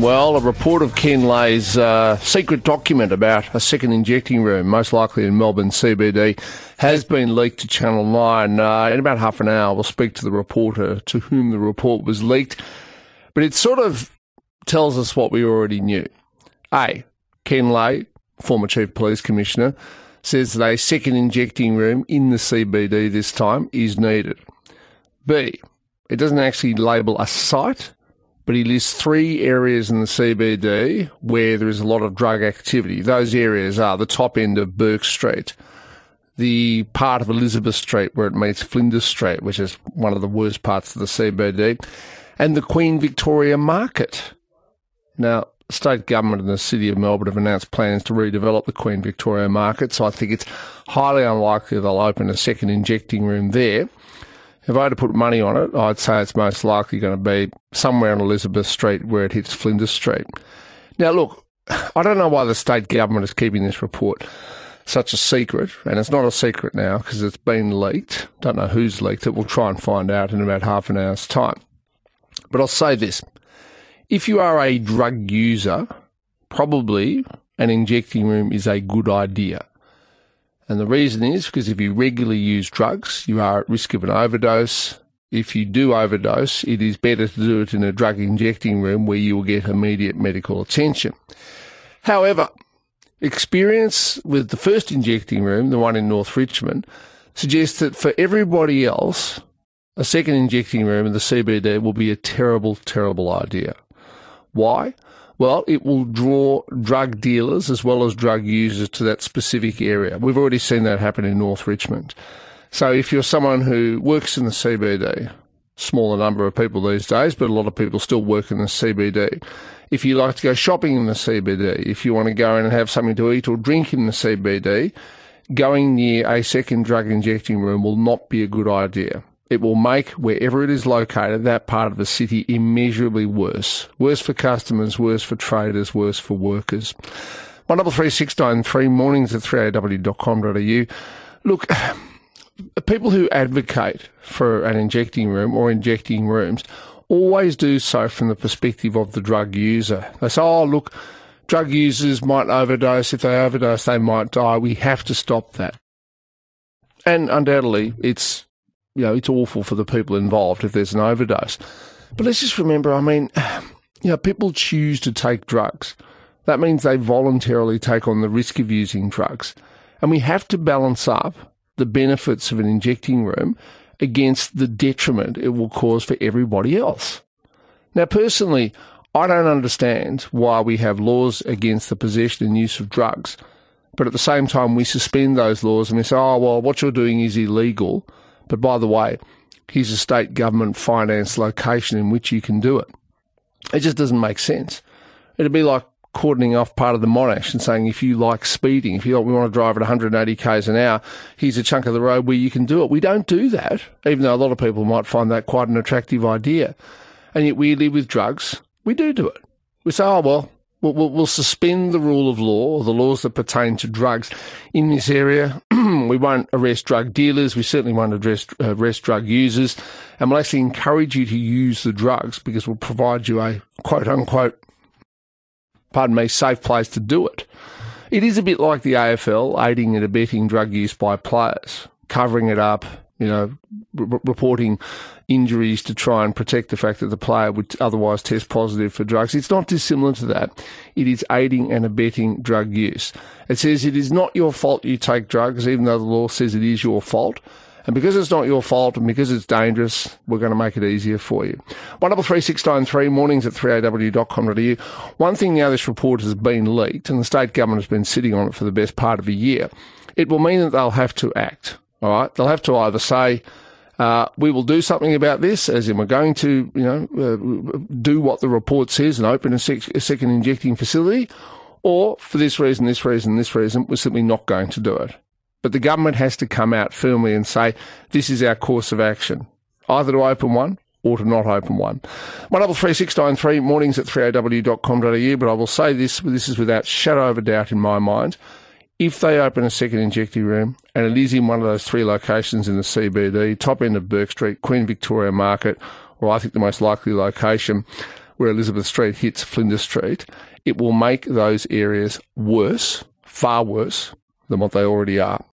Well, a report of Ken Lay's secret document about a second injecting room, most likely in Melbourne CBD, has been leaked to Channel 9. In about half an hour, we'll speak to the reporter to whom the report was leaked. But it sort of tells us what we already knew. A, Ken Lay, former Chief Police Commissioner, says that a second injecting room in the CBD this time is needed. B, it doesn't actually label a site, but he lists 3 areas in the CBD where there is a lot of drug activity. Those areas are the top end of Bourke Street, the part of Elizabeth Street where it meets Flinders Street, which is one of the worst parts of the CBD, and the Queen Victoria Market. Now, the state government and the City of Melbourne have announced plans to redevelop the Queen Victoria Market, so I think it's highly unlikely they'll open a second injecting room there. If I had to put money on it, I'd say it's most likely going to be somewhere on Elizabeth Street where it hits Flinders Street. Now, look, I don't know why the state government is keeping this report such a secret, and it's not a secret now because it's been leaked. Don't know who's leaked it. We'll try and find out in about half an hour's time. But I'll say this. If you are a drug user, probably an injecting room is a good idea. And the reason is because if you regularly use drugs, you are at risk of an overdose. If you do overdose, it is better to do it in a drug injecting room where you will get immediate medical attention. However, experience with the first injecting room, the one in North Richmond, suggests that for everybody else, a second injecting room in the CBD will be a terrible, terrible idea. Why? Well, it will draw drug dealers as well as drug users to that specific area. We've already seen that happen in North Richmond. So if you're someone who works in the CBD, smaller number of people these days, but a lot of people still work in the CBD. If you like to go shopping in the CBD, if you want to go in and have something to eat or drink in the CBD, going near a second drug injecting room will not be a good idea. It will make, wherever it is located, that part of the city immeasurably worse. Worse for customers, worse for traders, worse for workers. 133693, mornings at 3aw.com.au. Look, people who advocate for an injecting room or injecting rooms always do so from the perspective of the drug user. They say, oh, look, drug users might overdose. If they overdose, they might die. We have to stop that. And undoubtedly, it's awful for the people involved if there's an overdose. But let's just remember, people choose to take drugs. That means they voluntarily take on the risk of using drugs. And we have to balance up the benefits of an injecting room against the detriment it will cause for everybody else. Now, personally, I don't understand why we have laws against the possession and use of drugs, but at the same time we suspend those laws and we say, oh, well, what you're doing is illegal, but by the way, here's a state government financed location in which you can do it. It just doesn't make sense. It'd be like cordoning off part of the Monash and saying, if you like speeding, if we want to drive at 180 k's an hour, here's a chunk of the road where you can do it. We don't do that, even though a lot of people might find that quite an attractive idea. And yet weirdly with drugs, we do it. We say, oh, well, we'll suspend the rule of law, or the laws that pertain to drugs in this area. We won't arrest drug dealers. We certainly won't arrest drug users. And we'll actually encourage you to use the drugs because we'll provide you a quote-unquote, safe place to do it. It is a bit like the AFL aiding and abetting drug use by players, covering it up, reporting injuries to try and protect the fact that the player would otherwise test positive for drugs. It's not dissimilar to that. It is aiding and abetting drug use. It says it is not your fault you take drugs, even though the law says it is your fault. And because it's not your fault and because it's dangerous, we're going to make it easier for you. 133693, mornings at 3aw.com.au. One thing now this report has been leaked, and the state government has been sitting on it for the best part of a year, it will mean that they'll have to act. All right? They'll have to either say, we will do something about this, as in we're going to, do what the report says and open a second injecting facility, or for this reason, we're simply not going to do it. But the government has to come out firmly and say, this is our course of action, either to open one or to not open one. 133693, mornings at 3aw.com.au, but I will say this is without shadow of a doubt in my mind. If they open a second injecting room, and it is in one of those 3 locations in the CBD, top end of Bourke Street, Queen Victoria Market, or I think the most likely location, where Elizabeth Street hits Flinders Street, it will make those areas worse, far worse than what they already are.